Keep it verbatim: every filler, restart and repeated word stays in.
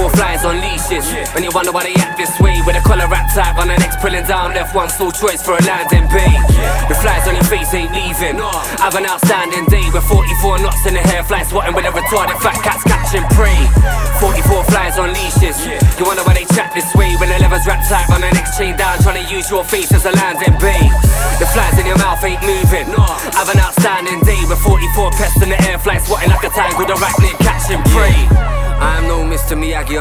forty-four flies on leashes. And you wonder why they act this way, with a collar wrapped tight on the next pulling down, left one sole choice for a landing bay. The flies on your face ain't leaving. Have an outstanding day with forty-four knots in the hair, fly swatting with a retarded fat cats catching prey. Forty-four flies on leashes. You wonder why they chat this way, when the lever's wrapped tight on the next chain down, trying to use your face as a landing bay. The flies in your mouth ain't moving. Have an outstanding day with forty-four pests in the air, fly swatting like a tangled arachnid catching prey. I'm no Mister Miyagi.